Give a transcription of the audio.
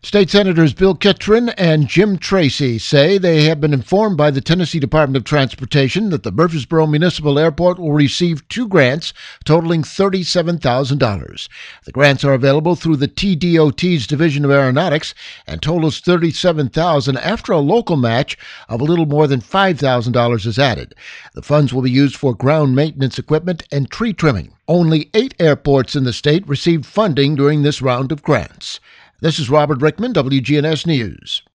State Senators Bill Kittredge and Jim Tracy say they have been informed by the Tennessee Department of Transportation that the Murfreesboro Municipal Airport will receive two grants totaling $37,000. The grants are available through the TDOT's Division of Aeronautics and totals $37,000 after a local match of a little more than $5,000 is added. The funds will be used for ground maintenance equipment and tree trimming. Only 8 airports in the state received funding during this round of grants. This is Robert Rickman, WGNS News.